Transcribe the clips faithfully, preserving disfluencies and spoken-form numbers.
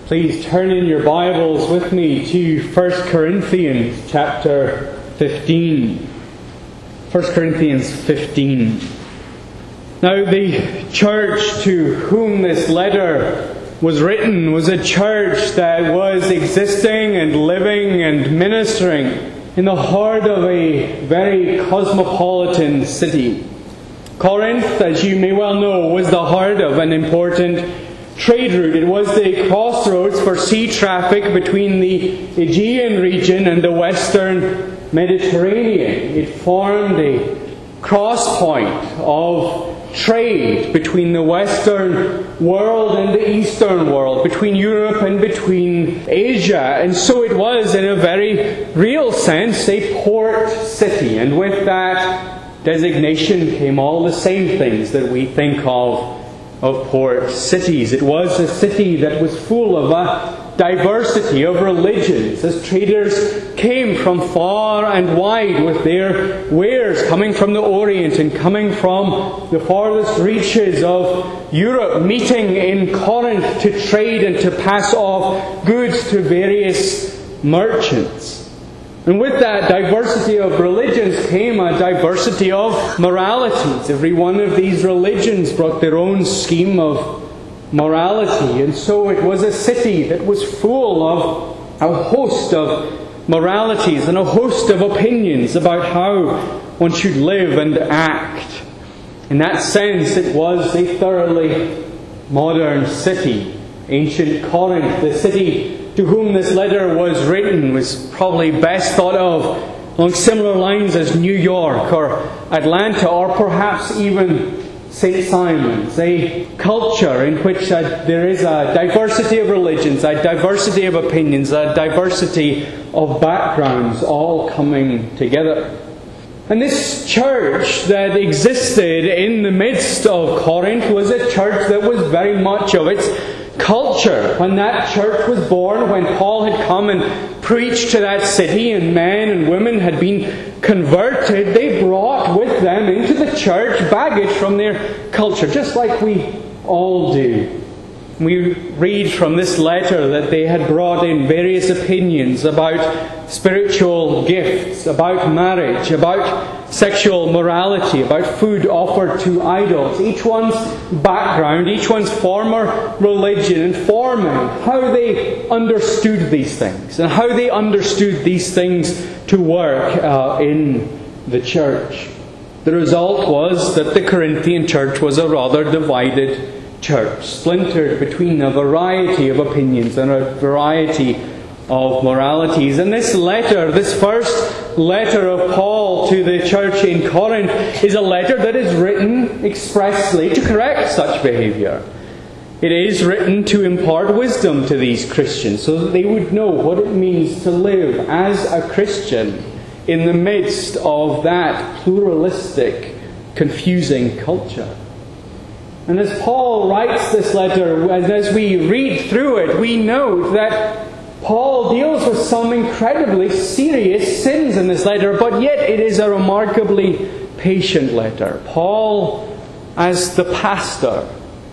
Please turn in your Bibles with me to First Corinthians chapter fifteen. First Corinthians fifteen. Now, the church to whom this letter was written was a church that was existing and living and ministering in the heart of a very cosmopolitan city. Corinth, as you may well know, was the heart of an important trade route. It was the crossroads for sea traffic between the Aegean region and the western Mediterranean. It formed a cross point of trade between the western world and the eastern world, between Europe and between Asia. And so it was, in a very real sense, a port city. And with that designation came all the same things that we think of of port cities. It was a city that was full of a diversity of religions, as traders came from far and wide with their wares, coming from the Orient and coming from the farthest reaches of Europe, meeting in Corinth to trade and to pass off goods to various merchants. And with that diversity of religions came a diversity of moralities. Every one of these religions brought their own scheme of morality. And so it was a city that was full of a host of moralities and a host of opinions about how one should live and act. In that sense, it was a thoroughly modern city. Ancient Corinth, the city to whom this letter was written, was probably best thought of along similar lines as New York or Atlanta or perhaps even Saint Simon's, a culture in which a, there is a diversity of religions, a diversity of opinions, a diversity of backgrounds all coming together. And this church that existed in the midst of Corinth was a church that was very much of its culture. When that church was born, when Paul had come and preached to that city and men and women had been converted, they brought with them into the church baggage from their culture, just like we all do. We read from this letter that they had brought in various opinions about spiritual gifts, about marriage, about sexual morality, about food offered to idols. Each one's background, each one's former religion informing how they understood these things and how they understood these things to work uh, in the church. The result was that the Corinthian church was a rather divided church, splintered between a variety of opinions and a variety of moralities. And this letter, this first letter of Paul to the church in Corinth, is a letter that is written expressly to correct such behaviour. It is written to impart wisdom to these Christians so that they would know what it means to live as a Christian in the midst of that pluralistic, confusing culture. And as Paul writes this letter, and as we read through it, we note that Paul deals with some incredibly serious sins in this letter, but yet it is a remarkably patient letter. Paul, as the pastor,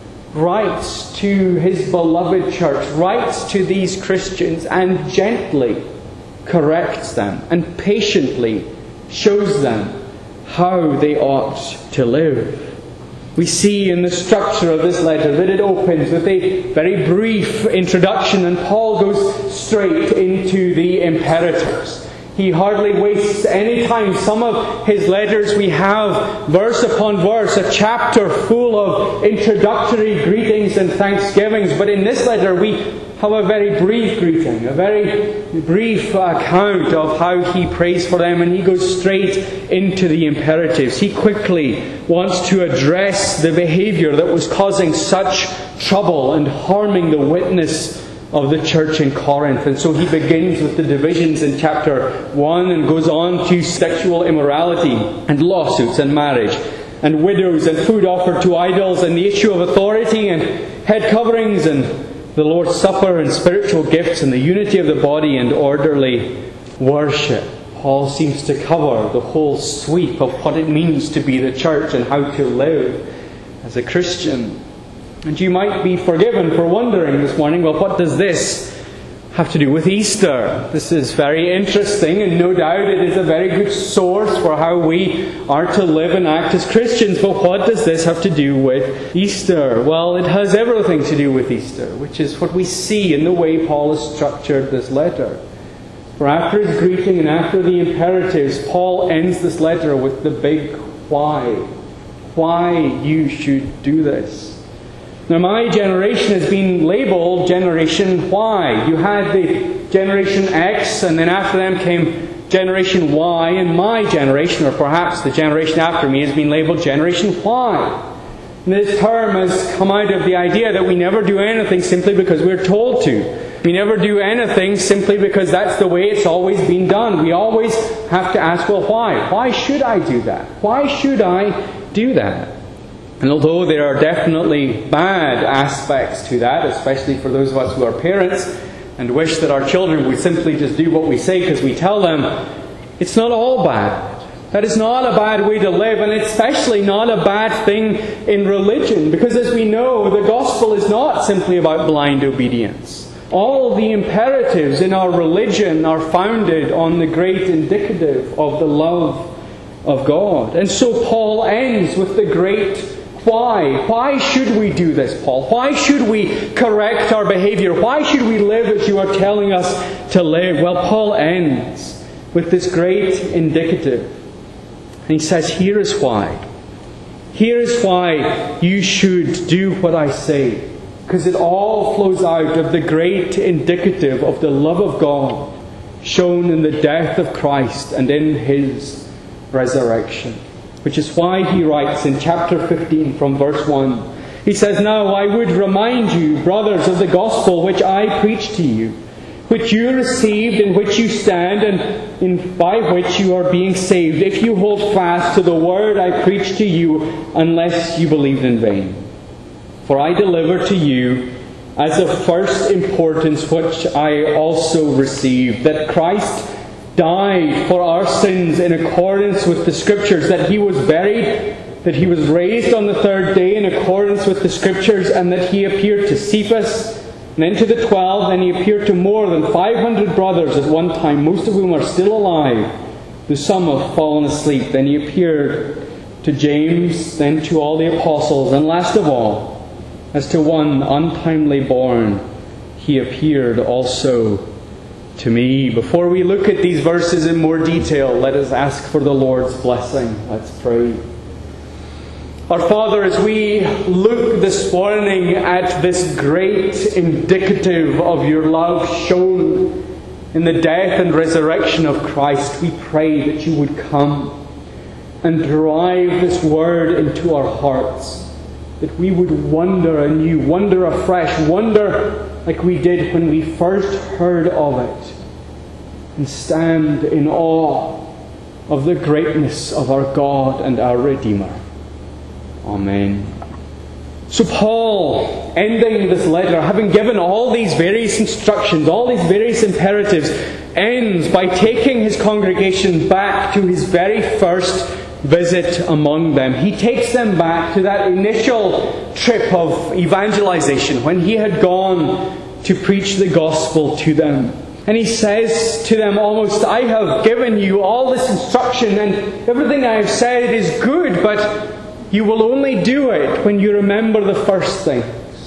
writes to his beloved church, writes to these Christians and gently corrects them and patiently shows them how they ought to live. We see in the structure of this letter that it opens with a very brief introduction, and Paul goes straight into the imperatives. He hardly wastes any time. Some of his letters we have verse upon verse, a chapter full of introductory greetings and thanksgivings. But in this letter we have a very brief greeting, a very brief account of how he prays for them, and he goes straight into the imperatives. He quickly wants to address the behaviour that was causing such trouble and harming the witness of the church in Corinth. And so he begins with the divisions in chapter one and goes on to sexual immorality and lawsuits and marriage and widows and food offered to idols and the issue of authority and head coverings and the Lord's Supper and spiritual gifts and the unity of the body and orderly worship. Paul seems to cover the whole sweep of what it means to be the church and how to live as a Christian. And you might be forgiven for wondering this morning, well, what does this have to do with Easter? This is very interesting, and no doubt it is a very good source for how we are to live and act as Christians. But what does this have to do with Easter? Well, it has everything to do with Easter, which is what we see in the way Paul has structured this letter. For after his greeting and after the imperatives, Paul ends this letter with the big why. Why you should do this. Now, my generation has been labelled Generation Y. You had the Generation X, and then after them came Generation Y, and my generation, or perhaps the generation after me, has been labelled Generation Y. And this term has come out of the idea that we never do anything simply because we're told to. We never do anything simply because that's the way it's always been done. We always have to ask, well, why? Why should I do that? Why should I do that? And although there are definitely bad aspects to that, especially for those of us who are parents and wish that our children would simply just do what we say because we tell them, it's not all bad. That is not a bad way to live, and especially not a bad thing in religion, because as we know, the gospel is not simply about blind obedience. All the imperatives in our religion are founded on the great indicative of the love of God. And so Paul ends with the great why. Why should we do this, Paul? Why should we correct our behavior? Why should we live as you are telling us to live? Well, Paul ends with this great indicative. And he says, here is why. Here is why you should do what I say. Because it all flows out of the great indicative of the love of God shown in the death of Christ and in His resurrection. Which is why he writes in chapter fifteen from verse one. He says, now I would remind you, brothers, of the gospel which I preached to you, which you received, in which you stand, and in, by which you are being saved, if you hold fast to the word I preached to you, unless you believed in vain. For I delivered to you as of first importance which I also received, that Christ died for our sins in accordance with the Scriptures, that He was buried, that He was raised on the third day in accordance with the Scriptures, and that He appeared to Cephas, and then to the twelve, then He appeared to more than five hundred brothers at one time, most of whom are still alive, though some have fallen asleep. Then He appeared to James, then to all the apostles, and last of all, as to one untimely born, He appeared also to me. Before we look at these verses in more detail, let us ask for the Lord's blessing. Let's pray. Our Father, as we look this morning at this great indicative of your love shown in the death and resurrection of Christ, we pray that you would come and drive this word into our hearts, that we would wonder anew, wonder afresh, wonder like we did when we first heard of it, and stand in awe of the greatness of our God and our Redeemer. Amen. So Paul, ending this letter, having given all these various instructions, all these various imperatives, ends by taking his congregation back to his very first visit among them. He takes them back to that initial trip of evangelization when he had gone to preach the gospel to them. And he says to them almost, I have given you all this instruction and everything I have said is good, but you will only do it when you remember the first things.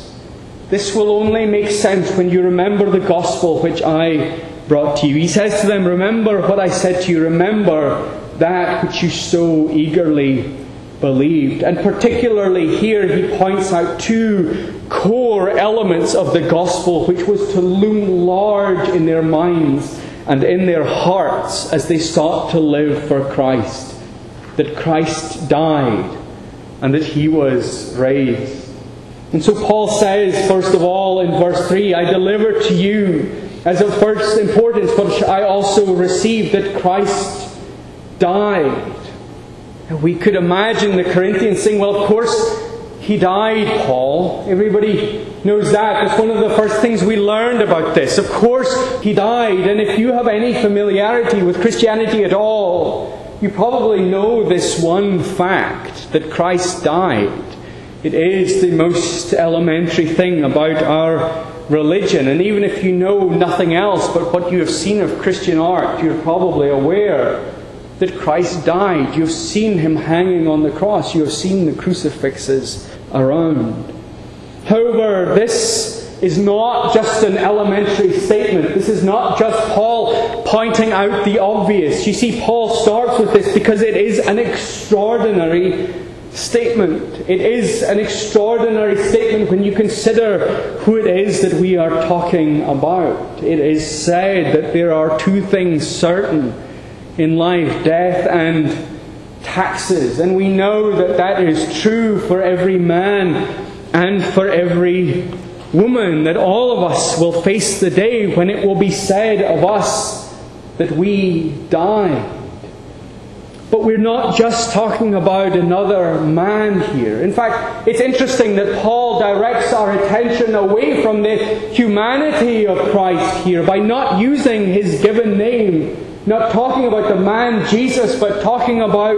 This will only make sense when you remember the gospel which I brought to you. He says to them, remember what I said to you. Remember that which you so eagerly believed. And particularly here he points out two core elements of the gospel which was to loom large in their minds and in their hearts as they sought to live for Christ. That Christ died and that He was raised. And so Paul says, first of all, in verse three, I delivered to you as of first importance, which I also received, that Christ died. And we could imagine the Corinthians saying, well, of course, He died, Paul. Everybody knows that. That's one of the first things we learned about this. Of course, He died. And if you have any familiarity with Christianity at all, you probably know this one fact, that Christ died. It is the most elementary thing about our religion. And even if you know nothing else but what you have seen of Christian art, you're probably aware that Christ died. You've seen Him hanging on the cross. You have seen the crucifixes around. However, this is not just an elementary statement. This is not just Paul pointing out the obvious. You see, Paul starts with this because it is an extraordinary statement. It is an extraordinary statement when you consider who it is that we are talking about. It is said that there are two things certain in life, death and taxes. And we know that that is true for every man and for every woman, that all of us will face the day when it will be said of us that we died. But we're not just talking about another man here. In fact, it's interesting that Paul directs our attention away from the humanity of Christ here by not using His given name, not talking about the man Jesus, but talking about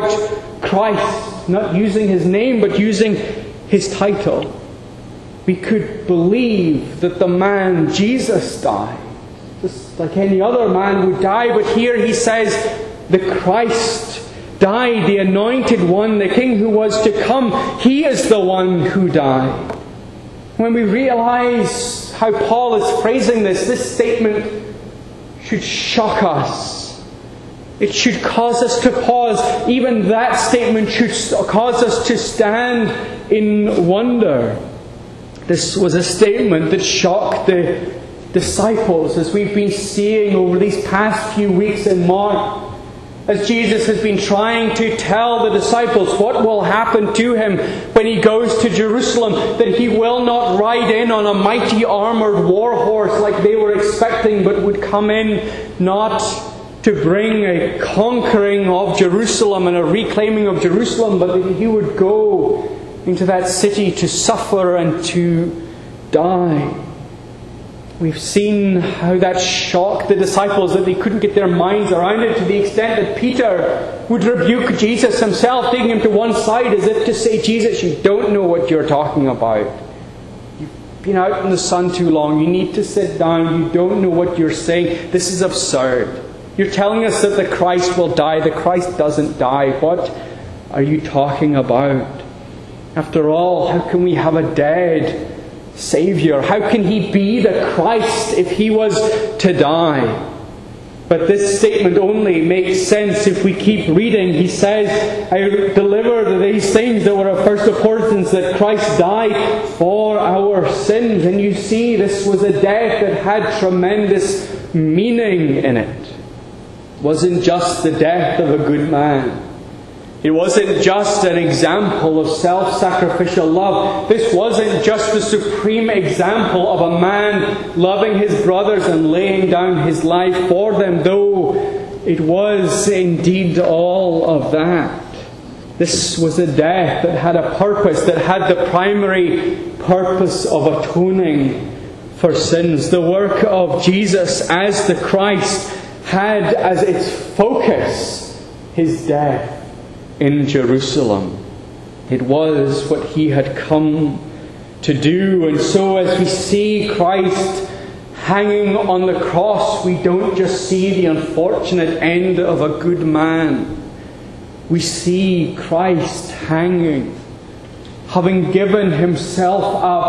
Christ, not using His name, but using His title. We could believe that the man Jesus died, just like any other man would die, but here he says the Christ died, the anointed one, the King who was to come. He is the one who died. When we realize how Paul is phrasing this, this statement should shock us. It should cause us to pause. Even that statement should cause us to stand in wonder. This was a statement that shocked the disciples, as we've been seeing over these past few weeks in Mark. As Jesus has been trying to tell the disciples what will happen to Him when He goes to Jerusalem, that He will not ride in on a mighty armoured war horse like they were expecting, but would come in not to bring a conquering of Jerusalem and a reclaiming of Jerusalem, but that He would go into that city to suffer and to die. We've seen how that shocked the disciples, that they couldn't get their minds around it, to the extent that Peter would rebuke Jesus himself, taking Him to one side as if to say, Jesus, you don't know what you're talking about. You've been out in the sun too long. You need to sit down. You don't know what you're saying. This is absurd. You're telling us that the Christ will die. The Christ doesn't die. What are you talking about? After all, how can we have a dead Saviour? How can He be the Christ if He was to die? But this statement only makes sense if we keep reading. He says, I delivered these things that were of first importance, that Christ died for our sins. And you see, this was a death that had tremendous meaning in it. It wasn't just the death of a good man. It wasn't just an example of self-sacrificial love. This wasn't just the supreme example of a man loving his brothers and laying down his life for them, though it was indeed all of that. This was a death that had a purpose, that had the primary purpose of atoning for sins. The work of Jesus as the Christ had as its focus His death in Jerusalem. It was what He had come to do. And so as we see Christ hanging on the cross, we don't just see the unfortunate end of a good man. We see Christ hanging, having given Himself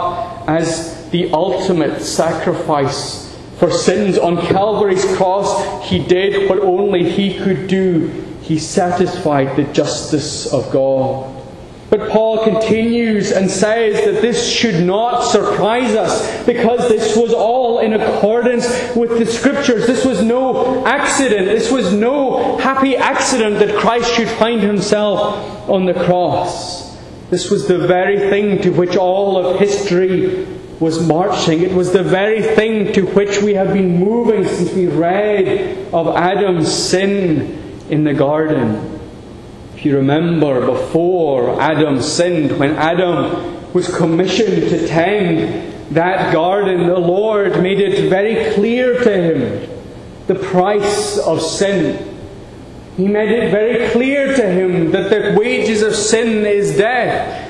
up as the ultimate sacrifice for sins. On Calvary's cross, He did what only He could do. He satisfied the justice of God. But Paul continues and says that this should not surprise us, because this was all in accordance with the Scriptures. This was no accident. This was no happy accident that Christ should find Himself on the cross. This was the very thing to which all of history was marching. It was the very thing to which we have been moving since we read of Adam's sin in the garden. If you remember, before Adam sinned, when Adam was commissioned to tend that garden, the Lord made it very clear to him the price of sin. He made it very clear to him that the wages of sin is death.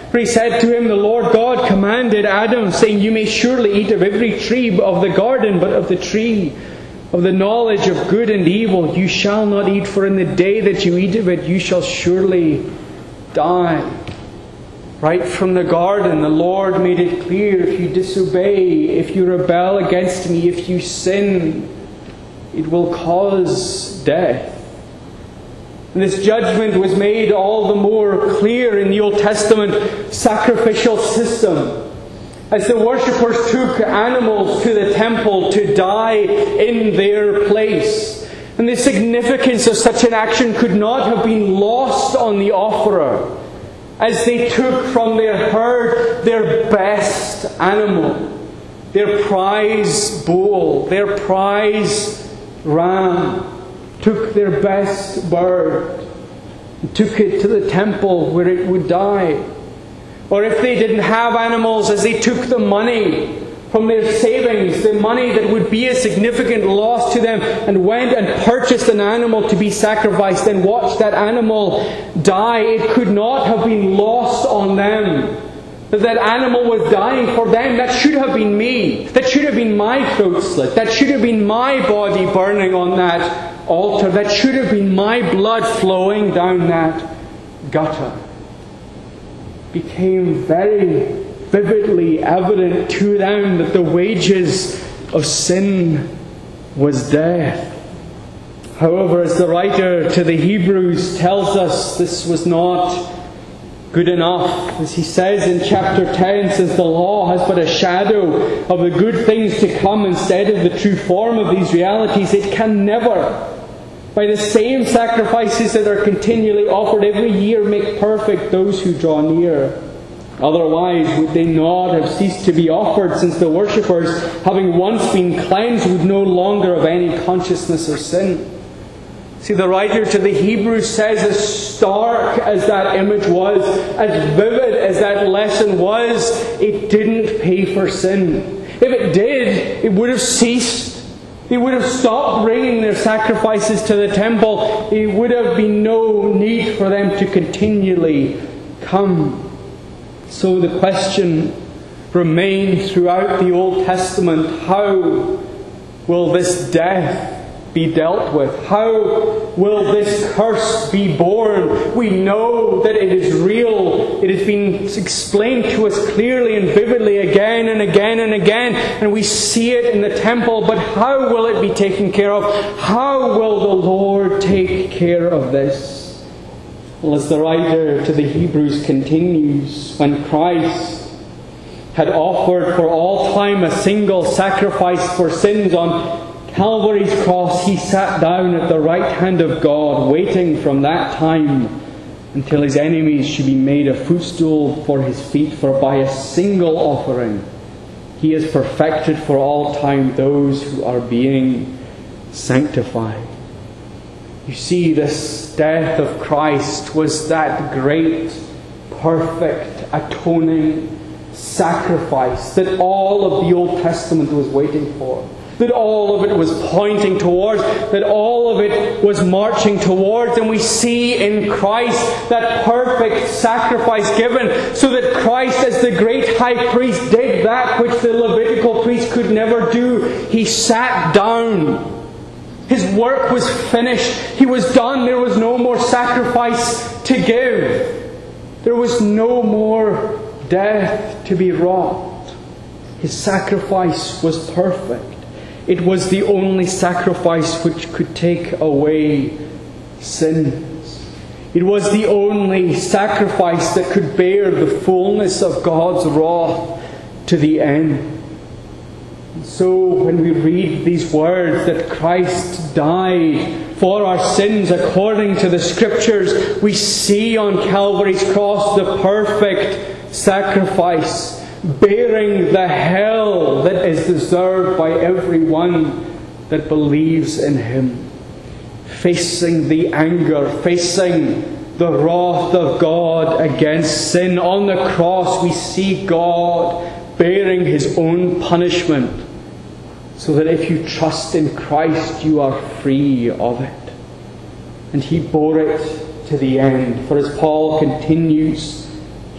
For he said to him, the Lord God commanded Adam, saying, you may surely eat of every tree of the garden, but of the tree of the knowledge of good and evil you shall not eat, for in the day that you eat of it you shall surely die. Right from the garden, the Lord made it clear, if you disobey, if you rebel against me, if you sin, it will cause death. And this judgment was made all the more clear in the Old Testament sacrificial system, as the worshippers took animals to the temple to die in their place. And the significance of such an action could not have been lost on the offerer, as they took from their herd their best animal, their prize bull, their prize ram, took their best bird, and took it to the temple where it would die. Or if they didn't have animals, as they took the money from their savings, the money that would be a significant loss to them, and went and purchased an animal to be sacrificed and watched that animal die, it could not have been lost on them that that animal was dying for them. That should have been me. That should have been my throat slit. That should have been my body burning on that altar. That should have been my blood flowing down that gutter. It became very vividly evident to them that the wages of sin was death. However, as the writer to the Hebrews tells us, this was not good enough. As he says in chapter ten, says the law has but a shadow of the good things to come instead of the true form of these realities. It can never, by the same sacrifices that are continually offered every year, make perfect those who draw near. Otherwise, would they not have ceased to be offered, since the worshippers, having once been cleansed, would no longer have any consciousness of sin? See, the writer to the Hebrews says, as stark as that image was, as vivid as that lesson was, it didn't pay for sin. If it did, it would have ceased. They would have stopped bringing their sacrifices to the temple. It would have been no need for them to continually come. So the question remained throughout the Old Testament, how will this death be dealt with? How will this curse be borne? We know that it is real. It has been explained to us clearly and vividly again and again and again, and we see it in the temple. But how will it be taken care of? How will the Lord take care of this? Well, as the writer to the Hebrews continues, when Christ had offered for all time a single sacrifice for sins on Calvary's cross, He sat down at the right hand of God, waiting from that time until His enemies should be made a footstool for His feet. For by a single offering He has perfected for all time those who are being sanctified. You see, this death of Christ was that great, perfect, atoning sacrifice that all of the Old Testament was waiting for. That all of it was pointing towards, that all of it was marching towards. And we see in Christ that perfect sacrifice given, so that Christ, as the great high priest, did that which the Levitical priest could never do. He sat down. His work was finished. He was done. There was no more sacrifice to give. There was no more death to be wrought. His sacrifice was perfect. It was the only sacrifice which could take away sins. It was the only sacrifice that could bear the fullness of God's wrath to the end. And so when we read these words that Christ died for our sins according to the Scriptures, we see on Calvary's cross the perfect sacrifice, bearing the hell that is deserved by everyone that believes in Him. Facing the anger, facing the wrath of God against sin. On the cross we see God bearing His own punishment, so that if you trust in Christ you are free of it. And He bore it to the end. For as Paul continues, He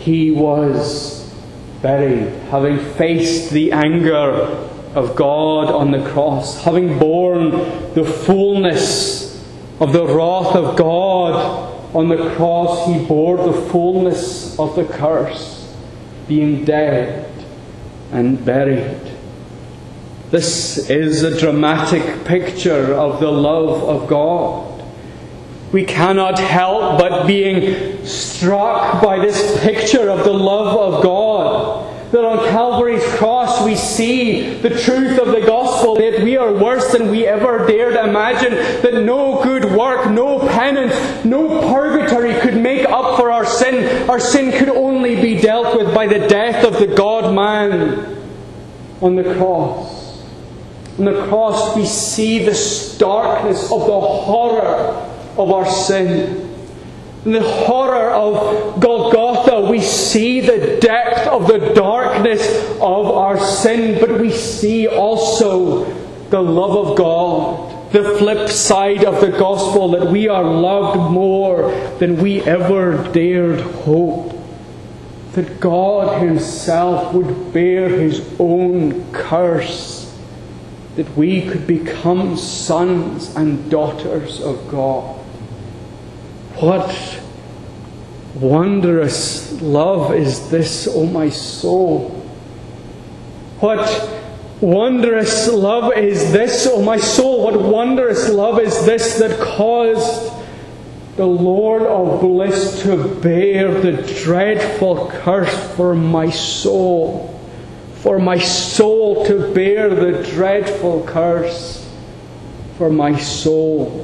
He was buried, having faced the anger of God on the cross, having borne the fullness of the wrath of God on the cross. He bore the fullness of the curse, being dead and buried. This is a dramatic picture of the love of God. We cannot help but being struck by this picture of the love of God. That on Calvary's cross we see the truth of the gospel, that we are worse than we ever dared imagine, that no good work, no penance, no purgatory could make up for our sin. Our sin could only be dealt with by the death of the God-man on the cross. On the cross we see the starkness of the horror of our sin. In the horror of Golgotha, we see the depth of the darkness of our sin, but we see also the love of God. The flip side of the gospel, that we are loved more than we ever dared hope. That God Himself would bear His own curse, that we could become sons and daughters of God. What wondrous love is this, O my soul? What wondrous love is this, O my soul? What wondrous love is this that caused the Lord of bliss to bear the dreadful curse for my soul? For my soul to bear the dreadful curse for my soul.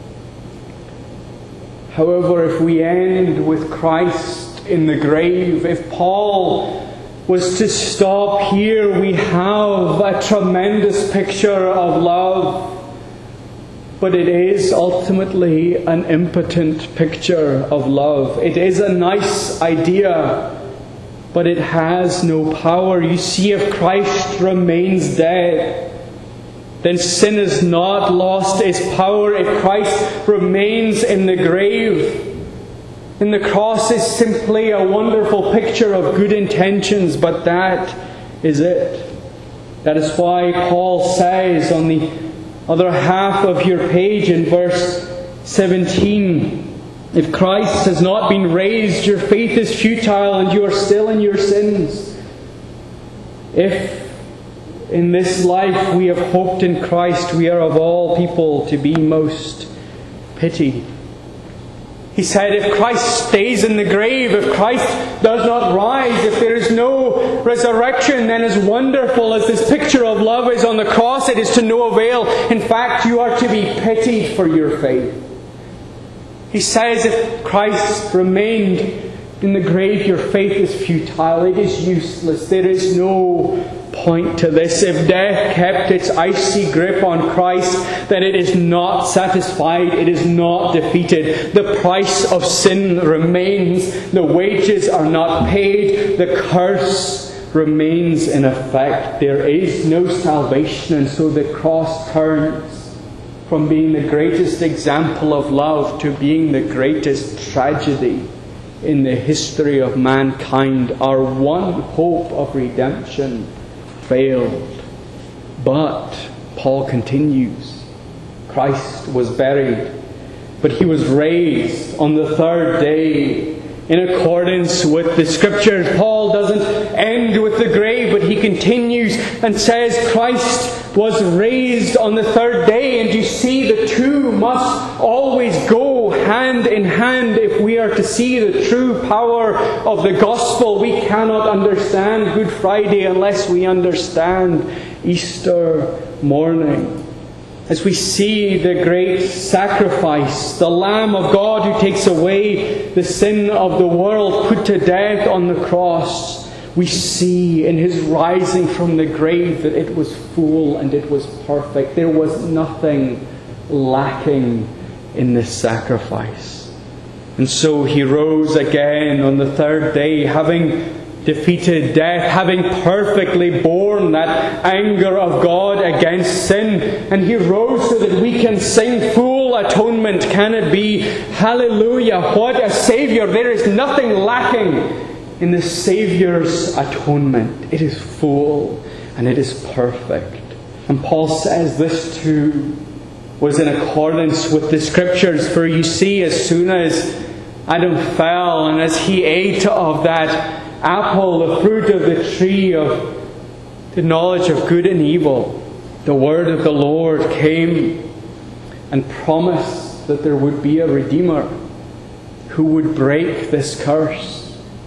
However, if we end with Christ in the grave, if Paul was to stop here, we have a tremendous picture of love. But it is ultimately an impotent picture of love. It is a nice idea, but it has no power. You see, if Christ remains dead, then sin has not lost its power. If Christ remains in the grave, then the cross is simply a wonderful picture of good intentions, but that is it. That is why Paul says on the other half of your page in verse seventeen, if Christ has not been raised, your faith is futile and you are still in your sins. If in this life we have hoped in Christ, we are of all people to be most pitied. He said, if Christ stays in the grave, if Christ does not rise, if there is no resurrection, then as wonderful as this picture of love is on the cross, it is to no avail. In fact, you are to be pitied for your faith. He says, if Christ remained in the grave, your faith is futile. It is useless. There is no point to this. If death kept its icy grip on Christ, then it is not satisfied. It is not defeated. The price of sin remains. The wages are not paid. The curse remains in effect. There is no salvation, and so the cross turns from being the greatest example of love to being the greatest tragedy in the history of mankind. Our one hope of redemption failed. But Paul continues, Christ was buried, but He was raised on the third day in accordance with the Scriptures. Paul doesn't end with the grave, but he continues and says Christ was raised on the third day. And you see, the two must always go hand in hand if we are to see the true power of the gospel. We cannot understand Good Friday unless we understand Easter morning. As we see the great sacrifice, the Lamb of God who takes away the sin of the world, put to death on the cross, we see in His rising from the grave that it was full and it was perfect. There was nothing lacking in this sacrifice. And so He rose again on the third day, having defeated death, having perfectly borne that anger of God against sin. And He rose so that we can sing full atonement. Can it be? Hallelujah! What a Saviour! There is nothing lacking in the Saviour's atonement. It is full and it is perfect. And Paul says this too was in accordance with the Scriptures. For you see, as soon as Adam fell and as he ate of that apple, the fruit of the tree of the knowledge of good and evil, the word of the Lord came and promised that there would be a Redeemer who would break this curse.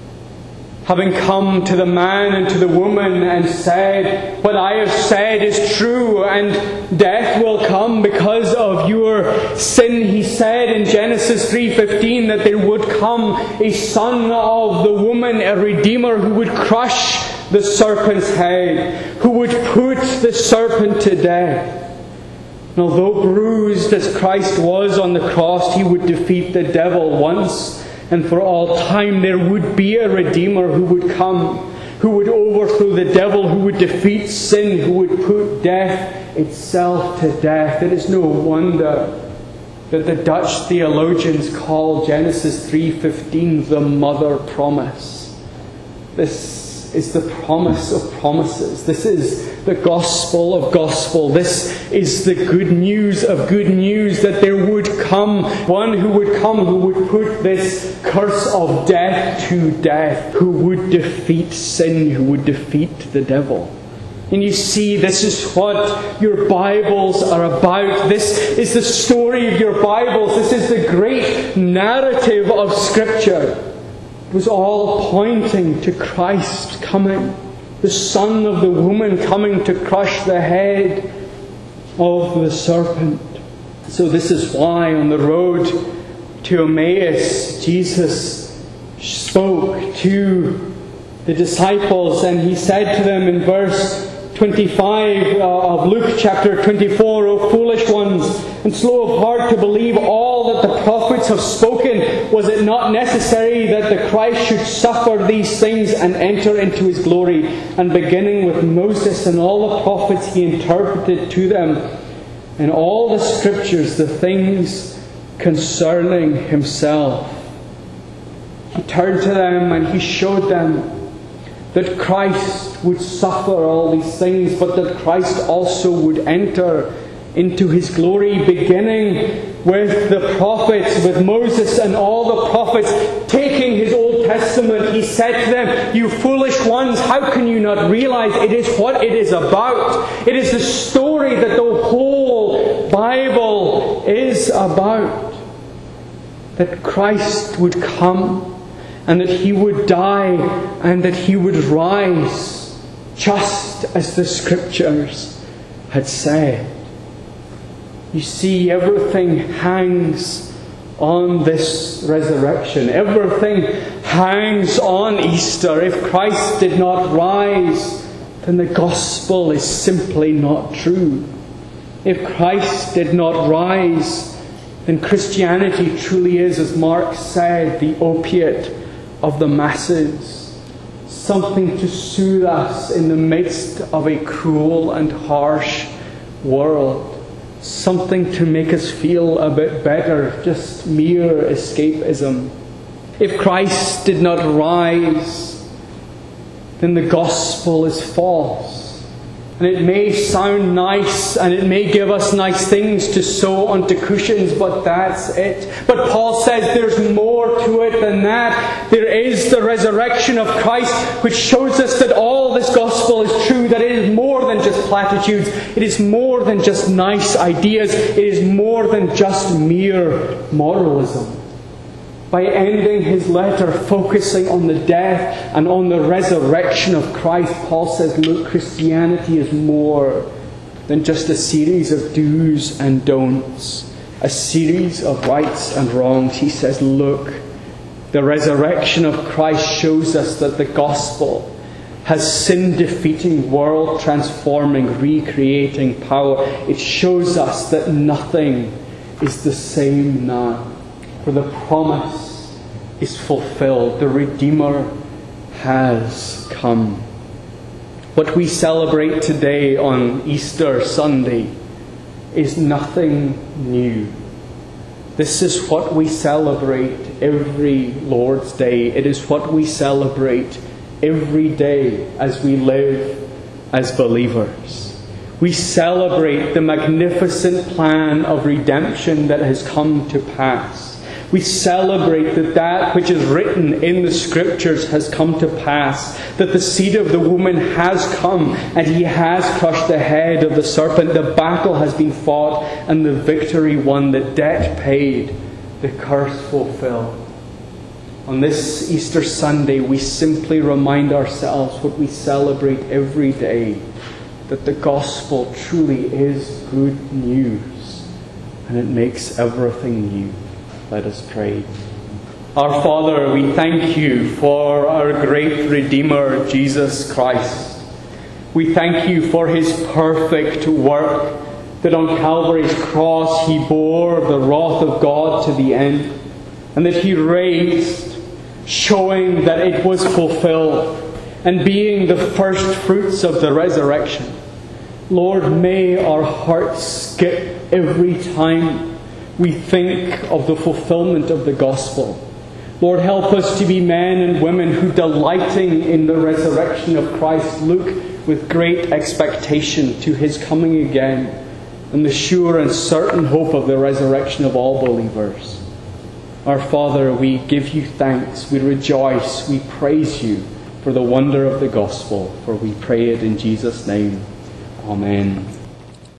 Having come to the man and to the woman and said, what I have said is true, and death will come because of your sin, he said in Genesis three fifteen that there would come a son of the woman, a Redeemer who would crush the serpent's head, who would put the serpent to death. And although bruised as Christ was on the cross, he would defeat the devil once and for all time. There would be a Redeemer who would come, who would overthrow the devil, who would defeat sin, who would put death itself to death. It is no wonder that the Dutch theologians call Genesis three fifteen the mother promise. This is the promise of promises. This is the gospel of gospel. This is the good news of good news, that there would come one who would come who would put this curse of death to death, who would defeat sin, who would defeat the devil. And you see, this is what your Bibles are about. This is the story of your Bibles. This is the great narrative of Scripture. It was all pointing to Christ coming, the son of the woman coming to crush the head of the serpent. So this is why on the road to Emmaus, Jesus spoke to the disciples, and he said to them in verse twenty-five of Luke chapter twenty-four, O foolish ones, and slow of heart to believe all that the prophets have spoken. Was it not necessary that the Christ should suffer these things and enter into his glory? And beginning with Moses and all the prophets, he interpreted to them in all the Scriptures the things concerning himself. He turned to them and he showed them that Christ would suffer all these things, but that Christ also would enter into his glory, beginning with the prophets, with Moses and all the prophets. Taking his Old Testament, he said to them, you foolish ones, how can you not realize it is what it is about? It is the story that the whole Bible is about. That Christ would come, and that he would die, and that he would rise, just as the Scriptures had said. You see, everything hangs on this resurrection. Everything hangs on Easter. If Christ did not rise, then the gospel is simply not true. If Christ did not rise, then Christianity truly is, as Mark said, the opiate of the masses, something to soothe us in the midst of a cruel and harsh world, something to make us feel a bit better, just mere escapism. If Christ did not rise, then the gospel is false. And it may sound nice, and it may give us nice things to sew onto cushions, but that's it. But Paul says there's more to it than that. There is the resurrection of Christ, which shows us that all this gospel is true, that it is more than just platitudes. It is more than just nice ideas. It is more than just mere moralism. By ending his letter focusing on the death and on the resurrection of Christ, Paul says, look, Christianity is more than just a series of do's and don'ts, a series of rights and wrongs. He says, look, the resurrection of Christ shows us that the gospel has sin-defeating, world-transforming, recreating power. It shows us that nothing is the same now. For the promise is fulfilled. The Redeemer has come. What we celebrate today on Easter Sunday is nothing new. This is what we celebrate every Lord's Day. It is what we celebrate every day as we live as believers. We celebrate the magnificent plan of redemption that has come to pass. We celebrate that that which is written in the Scriptures has come to pass, that the seed of the woman has come and he has crushed the head of the serpent. The battle has been fought and the victory won, the debt paid, the curse fulfilled. On this Easter Sunday, we simply remind ourselves what we celebrate every day, that the gospel truly is good news and it makes everything new. Let us pray. Our Father, we thank you for our great Redeemer, Jesus Christ. We thank you for his perfect work, that on Calvary's cross he bore the wrath of God to the end, and that he raised, showing that it was fulfilled, and being the first fruits of the resurrection. Lord, may our hearts skip every time we think of the fulfillment of the gospel. Lord, help us to be men and women who, delighting in the resurrection of Christ, look with great expectation to his coming again and the sure and certain hope of the resurrection of all believers. Our Father, we give you thanks, we rejoice, we praise you for the wonder of the gospel, for we pray it in Jesus' name. Amen.